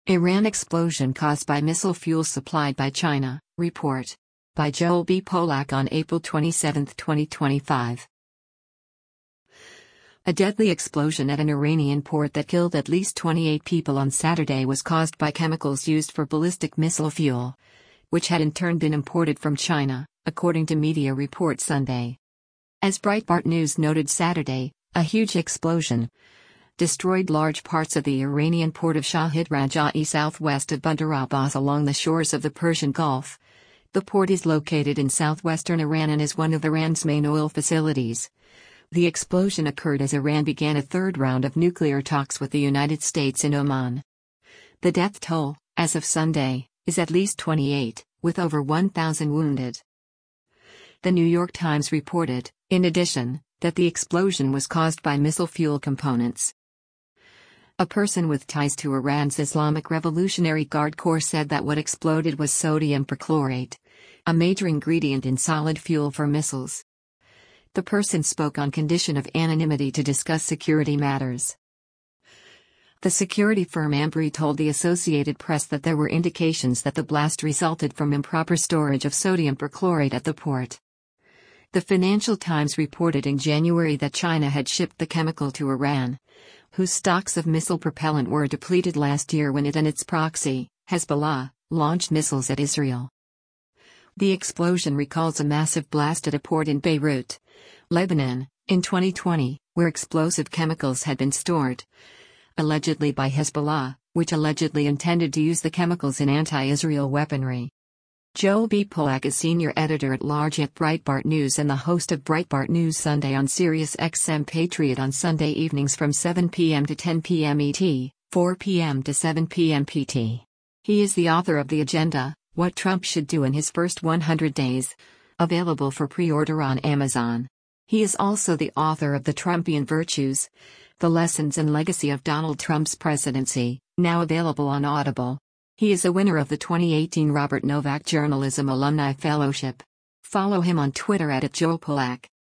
Iran explosion caused by missile fuel supplied by China, report. By Joel B. Polak on April 27, 2025. A deadly explosion at an Iranian port that killed at least 28 people on Saturday was caused by chemicals used for ballistic missile fuel, which had in turn been imported from China, according to media reports Sunday. As Breitbart News noted Saturday, a huge explosion destroyed large parts of the Iranian port of Shahid Raja'i southwest of Bandar Abbas along the shores of the Persian Gulf. The port is located in southwestern Iran and is one of Iran's main oil facilities. The explosion occurred as Iran began a third round of nuclear talks with the United States in Oman. The death toll, as of Sunday, is at least 28, with over 1,000 wounded. The New York Times reported, in addition, that the explosion was caused by missile fuel components. A person with ties to Iran's Islamic Revolutionary Guard Corps said that what exploded was sodium perchlorate, a major ingredient in solid fuel for missiles. The person spoke on condition of anonymity to discuss security matters. The security firm Ambri told the Associated Press that there were indications that the blast resulted from improper storage of sodium perchlorate at the port. The Financial Times reported in January that China had shipped the chemical to Iran, whose stocks of missile propellant were depleted last year when it and its proxy, Hezbollah, launched missiles at Israel. The explosion recalls a massive blast at a port in Beirut, Lebanon, in 2020, where explosive chemicals had been stored, allegedly by Hezbollah, which allegedly intended to use the chemicals in anti-Israel weaponry. Joel B. Polak is senior editor-at-large at Breitbart News and the host of Breitbart News Sunday on Sirius XM Patriot on Sunday evenings from 7 p.m. to 10 p.m. ET, 4 p.m. to 7 p.m. PT. He is the author of The Agenda, What Trump Should Do in His First 100 Days, available for pre-order on Amazon. He is also the author of The Trumpian Virtues, The Lessons and Legacy of Donald Trump's Presidency, now available on Audible. He is a winner of the 2018 Robert Novak Journalism Alumni Fellowship. Follow him on Twitter @JoelPolak.